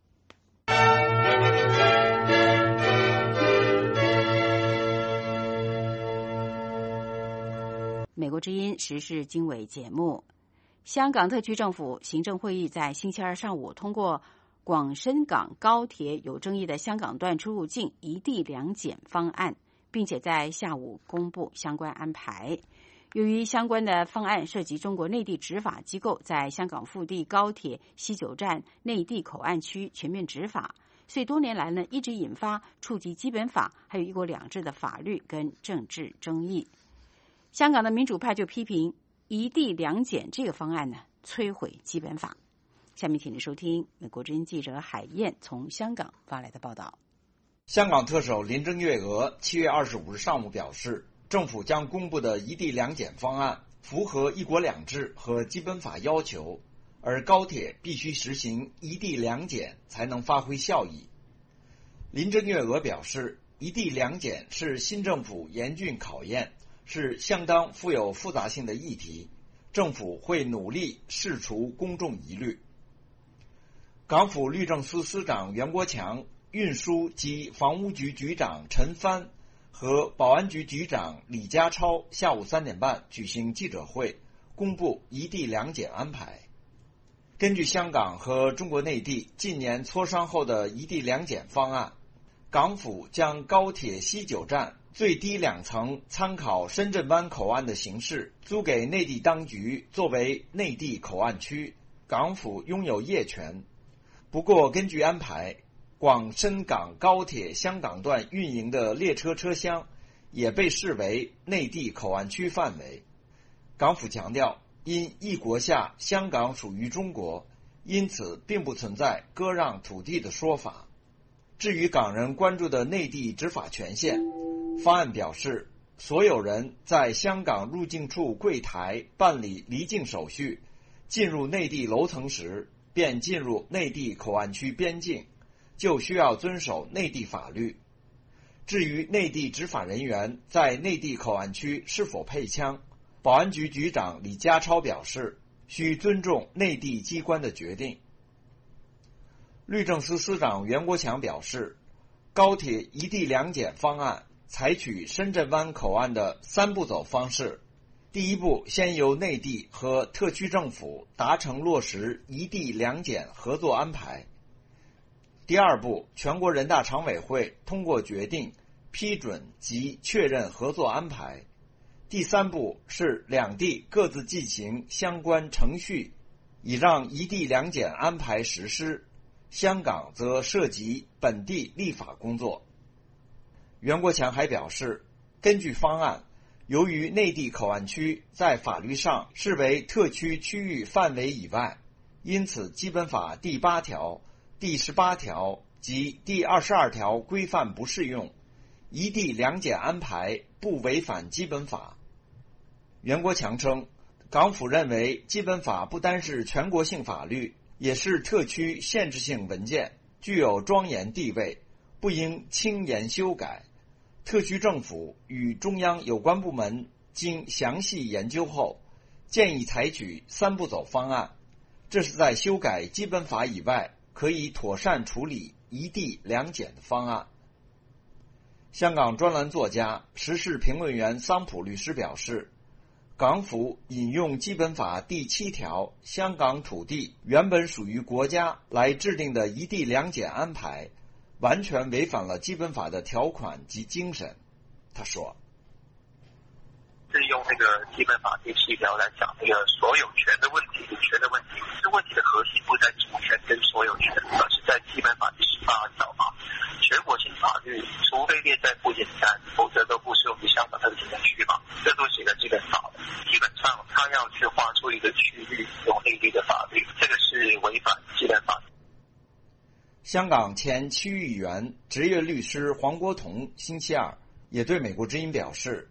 美国之音时事经纬节目，香港特区政府行政会议在星期二上午通过广深港高铁有争议的香港段出入境一地两检方案，并且在下午公布相关安排。由于相关的方案涉及中国内地执法机构在香港腹地高铁西九站内地口岸区全面执法，所以多年来呢一直引发触及基本法还有一国两制的法律跟政治争议。香港的民主派就批评一地两检这个方案呢摧毁基本法。下面请您收听美国之音记者海燕从香港发来的报道。 香港特首林郑月娥七月二十五日上午表示，政府将公布的一地两检方案符合一国两制和基本法要求，而高铁必须实行一地两检才能发挥效益。林郑月娥表示，一地两检是新政府严峻考验，是相当富有复杂性的议题，政府会努力释除公众疑虑。港府律政司司长袁国强、运输及房屋局局长陈帆和保安局局长李家超下午三点半举行记者会，公布一地两检安排。根据香港和中国内地近年磋商后的一地两检方案，港府将高铁西九站最低两层参考深圳湾口岸的形式租给内地当局作为内地口岸区，港府拥有业权。不过根据安排，广深港高铁香港段运营的列车车厢也被视为内地口岸区范围。港府强调，因一国下香港属于中国，因此并不存在割让土地的说法。至于港人关注的内地执法权限，方案表示，所有人在香港入境处柜台办理离境手续，进入内地楼层时便进入内地口岸区边境，就需要遵守内地法律。至于内地执法人员在内地口岸区是否配枪，保安局局长李家超表示，需尊重内地机关的决定。律政司司长袁国强表示，高铁一地两检方案采取深圳湾口岸的三步走方式。第一步，先由内地和特区政府达成落实一地两检合作安排。第二步，全国人大常委会通过决定，批准及确认合作安排。第三步是两地各自进行相关程序，以让一地两检安排实施。香港则涉及本地立法工作。袁国强还表示，根据方案，由于内地口岸区在法律上视为特区区域范围以外，因此基本法第八条、第十八条及第二十二条规范不适用，一地两检安排不违反基本法。袁国强称，港府认为基本法不单是全国性法律，也是特区限制性文件，具有庄严地位，不应轻言修改。特区政府与中央有关部门经详细研究后，建议采取三步走方案，这是在修改基本法以外可以妥善处理一地两检的方案。香港专栏作家、时事评论员桑普律师表示，港府引用基本法第七条香港土地原本属于国家来制定的一地两检安排，完全违反了基本法的条款及精神。他说， 是用那个基本法第七条来讲那个所有权的问题、主权的问题。这问题的核心不在主权跟所有权，而是在基本法第十八条嘛。全国性法律除非列在附件三，否则都不适用于香港特别行政区嘛。这都写在基本法的。基本上他要去划出一个区域用内地的法律，这个是违反基本法。 香港前区域议员、职业律师黄国同星期二也对美国之音表示，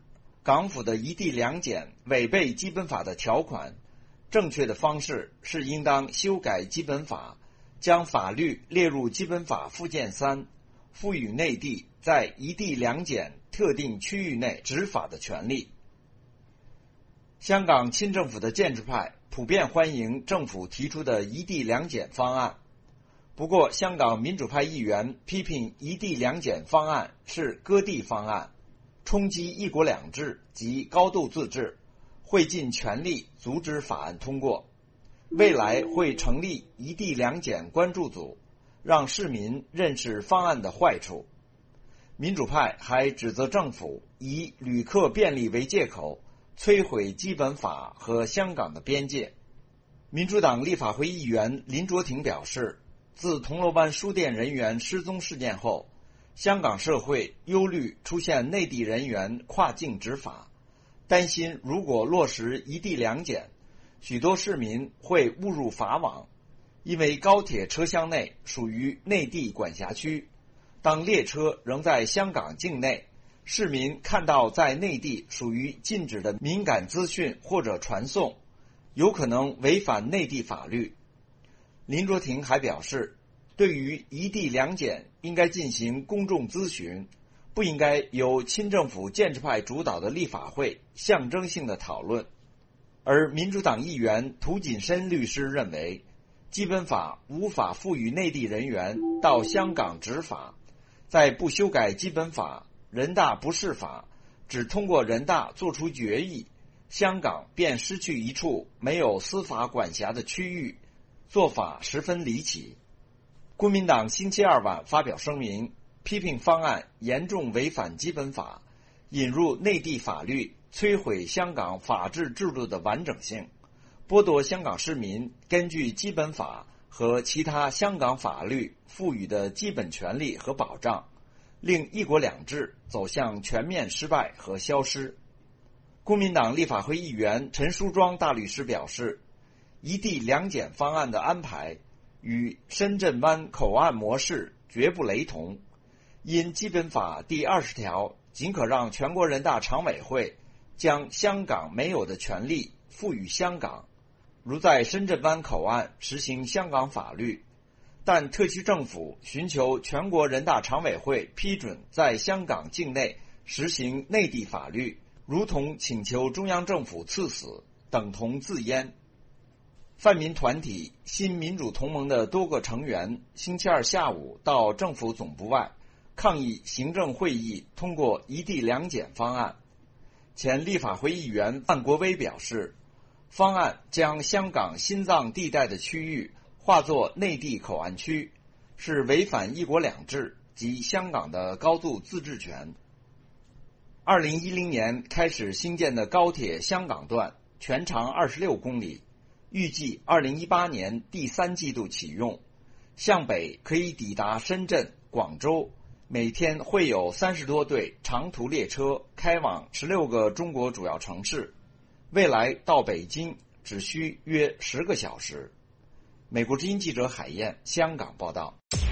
港府的一地两检违背基本法的条款，正确的方式是应当修改基本法，将法律列入基本法附件三，赋予内地在一地两检特定区域内执法的权利。香港亲政府的建制派普遍欢迎政府提出的一地两检方案，不过香港民主派议员批评一地两检方案是割地方案，冲击一国两制及高度自治，会尽全力阻止法案通过。未来会成立一地两检关注组，让市民认识方案的坏处。民主派还指责政府以旅客便利为借口，摧毁基本法和香港的边界。民主党立法会议员林卓廷表示，自铜锣湾书店人员失踪事件后，香港社会忧虑出现内地人员跨境执法，担心如果落实一地两检，许多市民会误入法网，因为高铁车厢内属于内地管辖区，当列车仍在香港境内，市民看到在内地属于禁止的敏感资讯或者传送，有可能违反内地法律。林卓廷还表示，对于一地两检应该进行公众咨询，不应该由亲政府建制派主导的立法会象征性的讨论。而民主党议员涂谨申律师认为，基本法无法赋予内地人员到香港执法，在不修改基本法，人大不释法，只通过人大作出决议，香港便失去一处没有司法管辖的区域，做法十分离奇。国民党星期二晚发表声明，批评方案严重违反基本法，引入内地法律，摧毁香港法治制度的完整性，剥夺香港市民根据基本法和其他香港法律赋予的基本权利和保障，令一国两制走向全面失败和消失。公民党立法会议员陈淑庄大律师表示，一地两检方案的安排与深圳湾口岸模式绝不雷同，因基本法第二十条仅可让全国人大常委会将香港没有的权利赋予香港，如在深圳湾口岸实行香港法律，但特区政府寻求全国人大常委会批准在香港境内实行内地法律，如同请求中央政府赐死，等同自阉。泛民团体新民主同盟的多个成员星期二下午到政府总部外抗议行政会议通过一地两检方案。前立法会议员范国威表示，方案将香港心脏地带的区域划作内地口岸区，是违反一国两制及香港的高度自治权。二零一零年开始兴建的高铁香港段全长二十六公里，预计二零一八年第三季度启用，向北可以抵达深圳、广州，每天会有三十多对长途列车开往十六个中国主要城市，未来到北京只需约十个小时。美国之音记者海燕香港报道。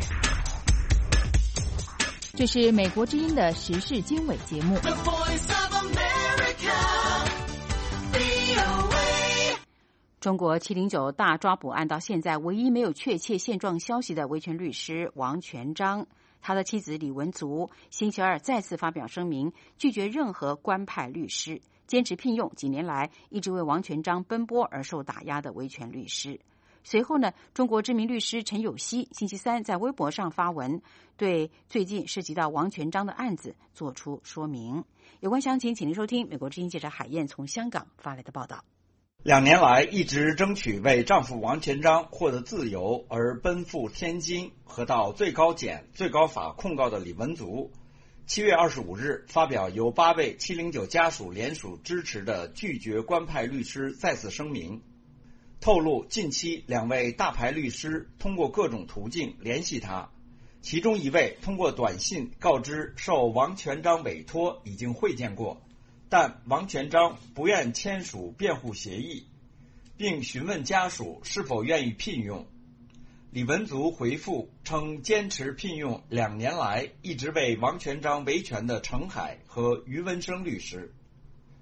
这是美国之音的时事经纬节目。中国七零九大抓捕案到现在唯一没有确切现状消息的维权律师王全璋，他的妻子李文足星期二再次发表声明，拒绝任何官派律师，坚持聘用几年来一直为王全璋奔波而受打压的维权律师。随后呢，中国知名律师陈有希星期三在微博上发文，对最近涉及到王全璋的案子做出说明。有关详情，请您收听美国之音记者海燕从香港发来的报道。 两年来一直争取为丈夫王全璋获得自由而奔赴天津和到最高检、最高法控告的李文足，七月二十五日发表由八位七零九家属联署支持的拒绝官派律师再次声明，透露近期两位大牌律师通过各种途径联系他，其中一位通过短信告知受王全璋委托已经会见过，但王全璋不愿签署辩护协议，并询问家属是否愿意聘用。李文足回复称，坚持聘用两年来一直为王全璋维权的程海和于文生律师。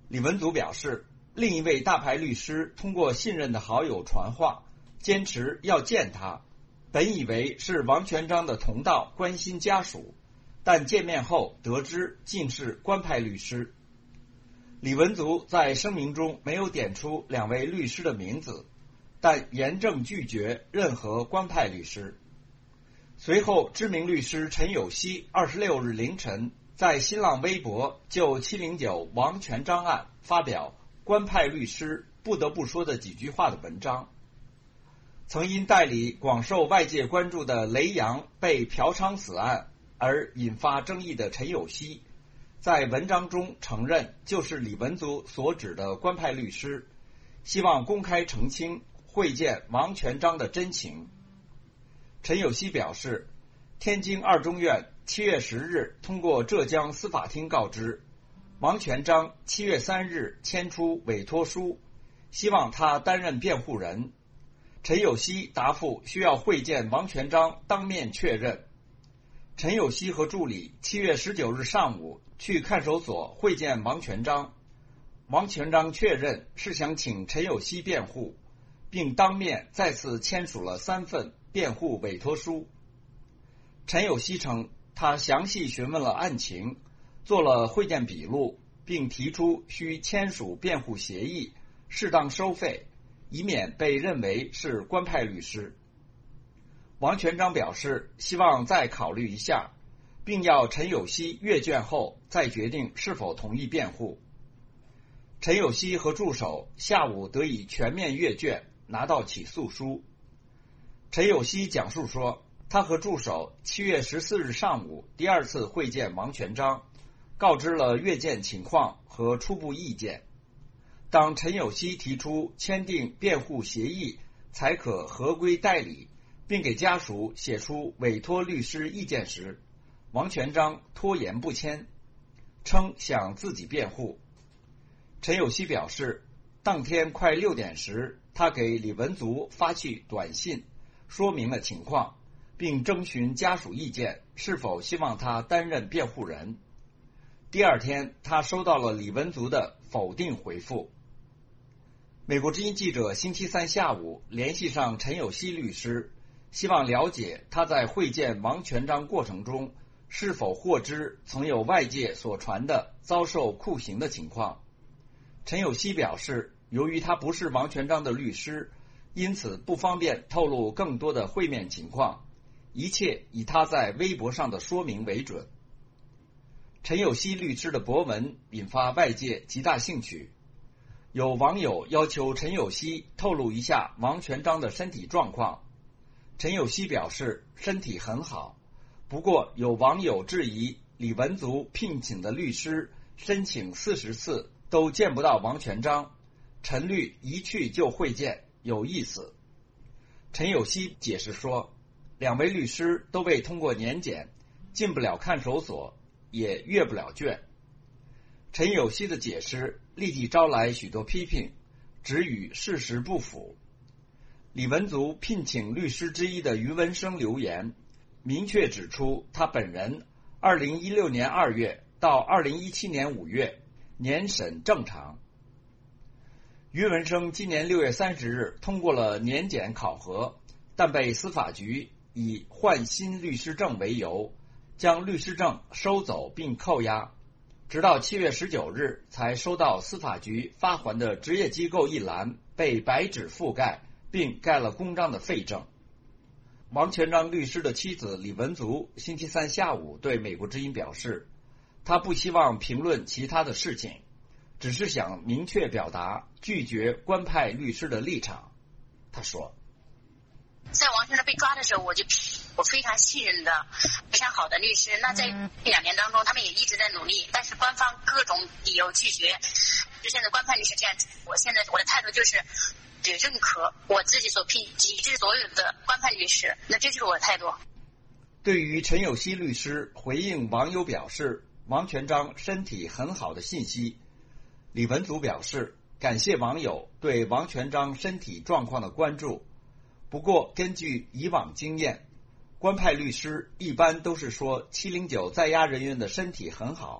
李文足表示，另一位大牌律师通过信任的好友传话，坚持要见他，本以为是王全璋的同道关心家属，但见面后得知竟是官派律师。李文足在声明中没有点出两位律师的名字，但严正拒绝任何官派律师。随后，知名律师陈有希二十六日凌晨在新浪微博就七零九王全璋案发表官派律师不得不说的几句话的文章。曾因代理广受外界关注的雷洋被嫖娼死案而引发争议的陈有希，在文章中承认就是李文足所指的官派律师，希望公开澄清会见王全璋的真情。陈有希表示，天津二中院七月十日通过浙江司法厅告知，王全璋七月三日签出委托书，希望他担任辩护人。陈有希答复需要会见王全璋当面确认。陈有希和助理七月十九日上午去看守所会见王全璋，王全璋确认是想请陈有希辩护，并当面再次签署了三份辩护委托书。陈有希称，他详细询问了案情，做了会见笔录，并提出需签署辩护协议，适当收费，以免被认为是官派律师。王全璋表示希望再考虑一下，并要陈有希阅卷后再决定是否同意辩护。陈有希和助手下午得以全面阅卷，拿到起诉书。陈有希讲述说，他和助手七月十四日上午第二次会见王全璋，告知了阅卷情况和初步意见。当陈有希提出签订辩护协议才可合规代理，并给家属写出委托律师意见时，王全璋拖延不签，称想自己辩护。陈有希表示，当天快六点时，他给李文足发去短信，说明了情况，并征询家属意见，是否希望他担任辩护人。第二天，他收到了李文足的否定回复。美国之音记者星期三下午联系上陈有希律师，希望了解他在会见王全璋过程中是否获知曾有外界所传的遭受酷刑的情况。陈有希表示，由于他不是王全璋的律师，因此不方便透露更多的会面情况，一切以他在微博上的说明为准。陈有希律师的博文引发外界极大兴趣，有网友要求陈有希透露一下王全璋的身体状况。陈有希表示身体很好，不过有网友质疑李文足聘请的律师申请四十次都见不到王全璋，陈律一去就会见，有意思。陈有希解释说，两位律师都被通过年检，进不了看守所，也阅不了卷。陈有希的解释立即招来许多批评，指与事实不符。李文足聘请律师之一的于文生留言，明确指出他本人二零一六年二月到二零一七年五月年审正常。于文生今年六月三十日通过了年检考核，但被司法局以换新律师证为由，将律师证收走并扣押，直到七月十九日才收到司法局发还的职业机构一栏被白纸覆盖并盖了公章的废证。王全璋律师的妻子李文足星期三下午对美国之音表示，他不希望评论其他的事情，只是想明确表达拒绝官派律师的立场。他说， 在王全璋被抓的时候，我就我非常信任的非常好的律师，那在这两年当中他们也一直在努力，但是官方各种理由拒绝。就现在官派律师这样，我现在我的态度就是只认可我自己所聘抵制所有的官派律师，那这就是我的态度。 对于陈有希律师回应网友表示王全璋身体很好的信息，李文足表示感谢网友对王全璋身体状况的关注，不过根据以往经验，官派律师一般都是说七零九在押人员的身体很好，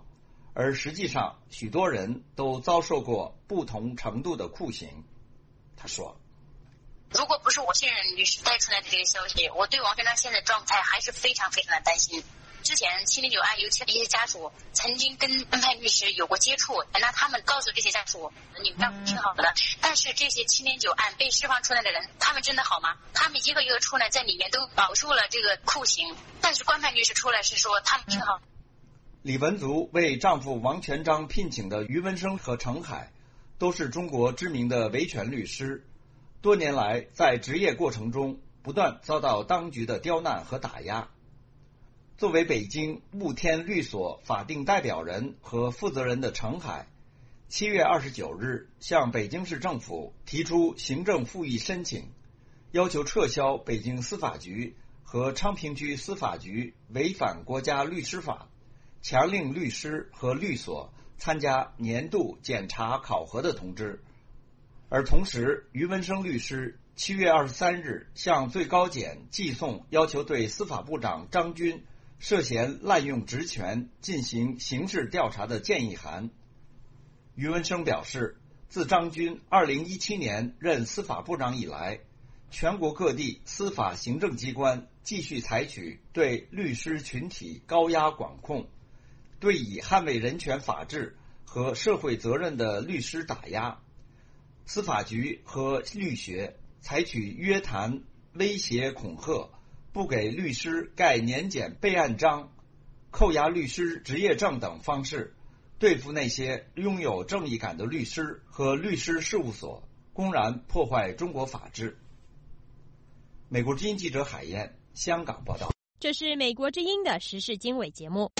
而实际上许多人都遭受过不同程度的酷刑。他说， 如果不是我信任律师带出来的这个消息，我对王全璋现在状态还是非常非常的担心。之前七零九案有一些家属曾经跟官派律师有过接触，那他们告诉这些家属，你们这样挺好的。但是这些七零九案被释放出来的人，他们真的好吗？他们一个一个出来，在里面都饱受了这个酷刑，但是官派律师出来是说他们挺好。 李文足为丈夫王全璋聘请的于文生和程海，都是中国知名的维权律师，多年来在职业过程中不断遭到当局的刁难和打压。作为北京雾天律所法定代表人和负责人的程海，七月二十九日向北京市政府提出行政复议申请，要求撤销北京司法局和昌平区司法局违反国家律师法，强令律师和律所参加年度检查考核的通知。而同时，于文生律师七月二十三日向最高检寄送要求对司法部长张军涉嫌滥用职权进行刑事调查的建议函。于文生表示，自张军二零一七年任司法部长以来，全国各地司法行政机关继续采取对律师群体高压管控，对以捍卫人权法治和社会责任的律师打压。司法局和律学采取约谈、威胁、恐吓，不给律师盖年检备案章，扣押律师执业证等方式，对付那些拥有正义感的律师和律师事务所，公然破坏中国法治。美国之音记者海燕，香港报道。 这是美国之音的时事经纬节目。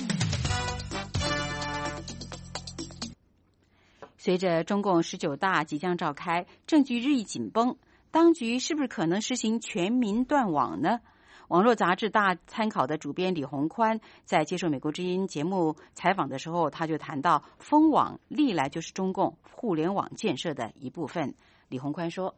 随着中共十九大即将召开，政局日益紧绷，当局是不是可能实行全民断网呢？网络杂志大参考的主编李宏宽在接受美国之音节目采访的时候，他就谈到封网历来就是中共互联网建设的一部分。李宏宽说，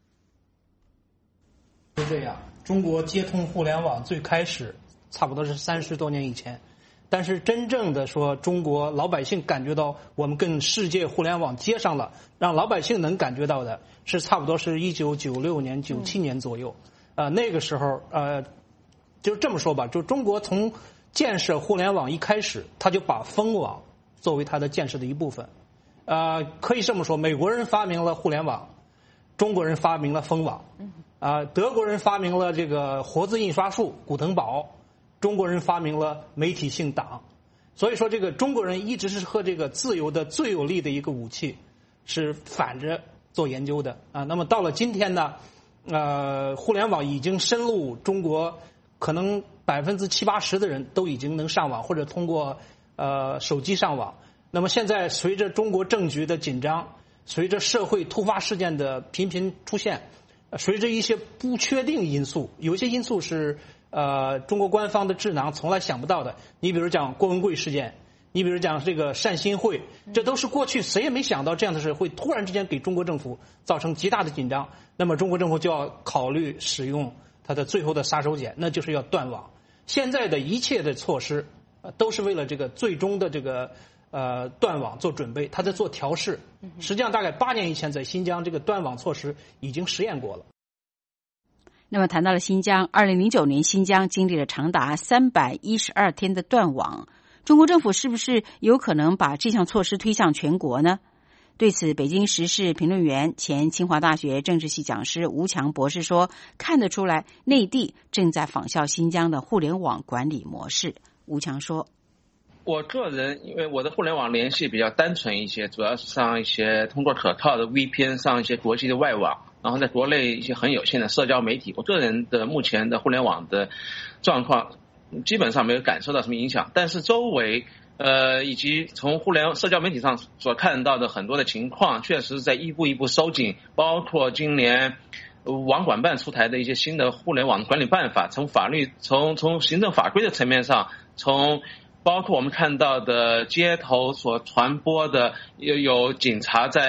是这样，中国接通互联网最开始差不多是三十多年以前，但是真正的说中国老百姓感觉到我们跟世界互联网接上了，让老百姓能感觉到的是差不多是一九九六年九七年左右。呃那个时候呃就这么说吧，就中国从建设互联网一开始，他就把封网作为他的建设的一部分。呃可以这么说，美国人发明了互联网，中国人发明了封网。啊、呃，德国人发明了这个活字印刷术古腾堡，中国人发明了媒体性党。所以说，这个中国人一直是和这个自由的最有力的一个武器是反着做研究的啊、呃。那么到了今天呢，呃，互联网已经深入中国，可能百分之七八十的人都已经能上网或者通过呃手机上网。那么现在随着中国政局的紧张，随着社会突发事件的频频出现，随着一些不确定因素，有一些因素是呃中国官方的智囊从来想不到的。你比如讲郭文贵事件，你比如讲这个善心会，这都是过去谁也没想到这样的事会突然之间给中国政府造成极大的紧张。那么中国政府就要考虑使用它的最后的杀手锏，那就是要断网。现在的一切的措施、呃、都是为了这个最终的这个呃断网做准备，他在做调试。实际上大概八年以前在新疆这个断网措施已经实验过了。 那么谈到了新疆，二零零九年新疆经历了长达三百一十二天的断网，中国政府是不是有可能把这项措施推向全国呢？对此，北京时事评论员、前清华大学政治系讲师吴强博士说，看得出来内地正在仿效新疆的互联网管理模式。吴强说， 我个人因为我的互联网联系比较单纯一些，主要是上一些通过可靠的 V P N 上一些国际的外网，然后在国内一些很有限的社交媒体。我个人的目前的互联网的状况基本上没有感受到什么影响，但是周围呃以及从互联社交媒体上所看到的很多的情况确实在一步一步收紧，包括今年网管办出台的一些新的互联网管理办法，从法律从从行政法规的层面上，从包括我们看到的街头所传播的有有警察在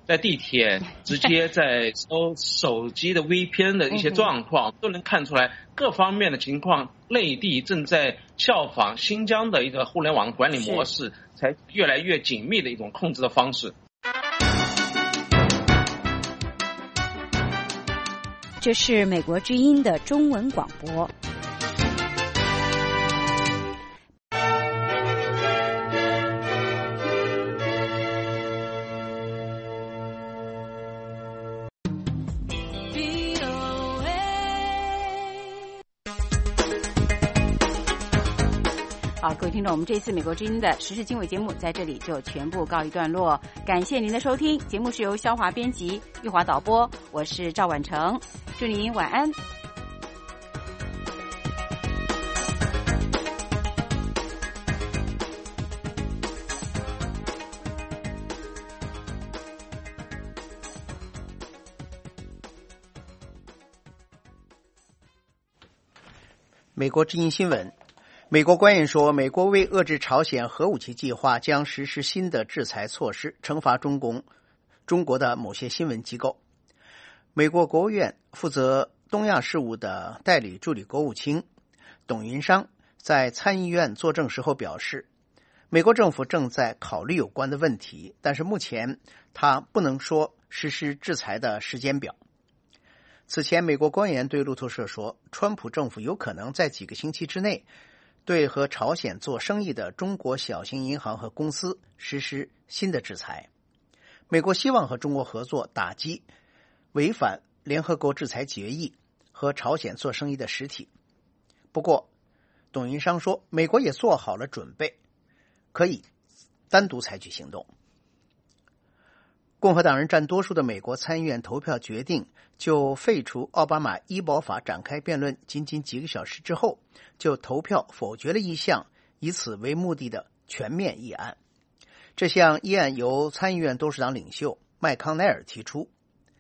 在地铁直接在搜手机的 V P N 的一些状况，都能看出来各方面的情况。内地正在效仿新疆的一个互联网管理模式，才越来越紧密的一种控制的方式。 这是美国之音的中文广播。好，各位听众，我们这一次美国之音的时事经纬节目在这里就全部告一段落，感谢您的收听。节目是由肖华编辑，玉华导播，我是赵婉成，祝您晚安。 美国之音新闻。美国官员说，美国为遏制朝鲜核武器计划，将实施新的制裁措施，惩罚中共中国的某些新闻机构。美国国务院负责东亚事务的代理助理国务卿董云商在参议院作证时候表示，美国政府正在考虑有关的问题，但是目前他不能说实施制裁的时间表。此前，美国官员对路透社说，川普政府有可能在几个星期之内对和朝鲜做生意的中国小型银行和公司实施新的制裁。美国希望和中国合作，打击违反联合国制裁决议和朝鲜做生意的实体。不过，董云商说，美国也做好了准备，可以单独采取行动。共和党人占多数的美国参议院投票决定就废除奥巴马医保法展开辩论，仅仅几个小时之后就投票否决了一项以此为目的的全面议案。这项议案由参议院多数党领袖麦康奈尔提出。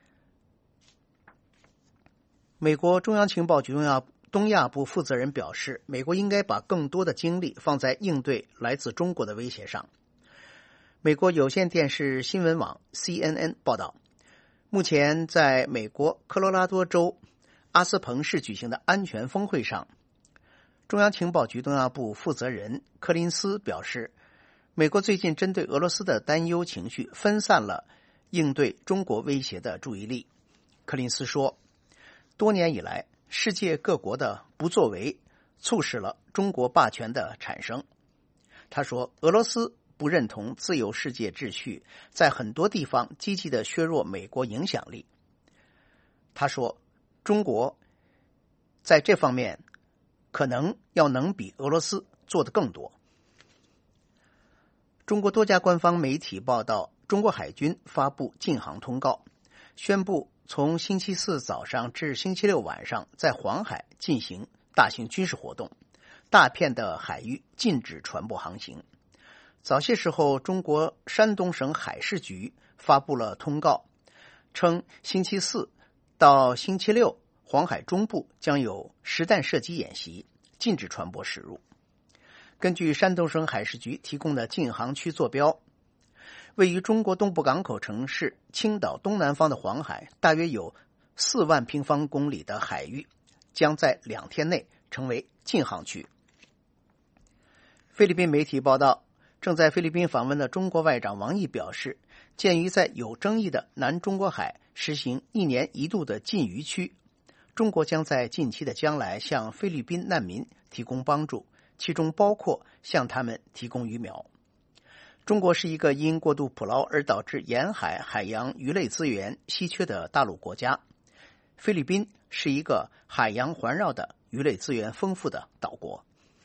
美国中央情报局东亚东亚部负责人表示，美国应该把更多的精力放在应对来自中国的威胁上。美国有线电视新闻网 C N N 报道，目前在美国科罗拉多州阿斯彭市举行的安全峰会上，中央情报局东亚部负责人柯林斯表示，美国最近针对俄罗斯的担忧情绪分散了应对中国威胁的注意力。柯林斯说，多年以来，世界各国的不作为促使了中国霸权的产生。他说，俄罗斯不认同自由世界秩序，在很多地方积极地削弱美国影响力。他说，中国在这方面可能要能比俄罗斯做得更多。中国多家官方媒体报道，中国海军发布禁航通告，宣布从星期四早上至星期六晚上在黄海进行大型军事活动，大片的海域禁止船舶航行。早些时候，中国山东省海事局发布了通告，称星期四到星期六黄海中部将有实弹射击演习，禁止船舶驶入。根据山东省海事局提供的禁航区坐标，位于中国东部港口城市青岛东南方的黄海，大约有四万平方公里的海域将在两天内成为禁航区。菲律宾媒体报道，正在菲律宾访问的中国外长王毅表示，鉴于在有争议的南中国海实行一年一度的禁渔区，中国将在近期的将来向菲律宾难民提供帮助，其中包括向他们提供鱼苗。中国是一个因过度捕捞而导致沿海海洋鱼类资源稀缺的大陆国家，菲律宾是一个海洋环绕的鱼类资源丰富的岛国。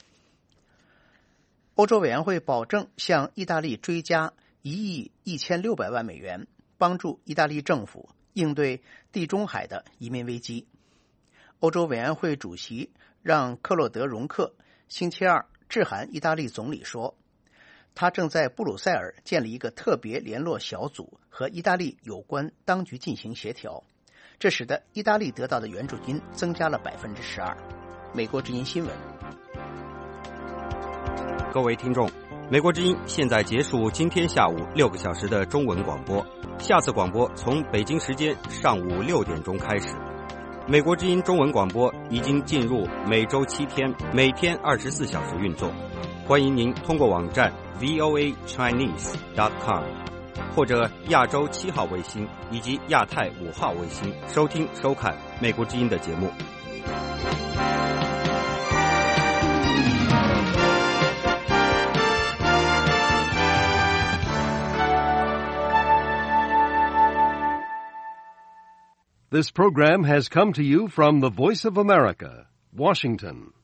欧洲委员会保证向意大利追加一亿一千六百万美元，帮助意大利政府应对地中海的移民危机。欧洲委员会主席让·克洛德·容克星期二致函意大利总理说，他正在布鲁塞尔建立一个特别联络小组，和意大利有关当局进行协调，这使得意大利得到的援助金增加了百分之十二。美国之音新闻。 各位听众， 美国之音现在结束今天下午六个小时的中文广播，下次广播从北京时间上午六点钟开始。美国之音中文广播已经进入每周七天，每天二十四小时运作。欢迎您通过网站 v o a chinese dot com 或者亚洲七号卫星以及亚太五号卫星收听收看美国之音的节目。 This program has come to you from the Voice of America, Washington.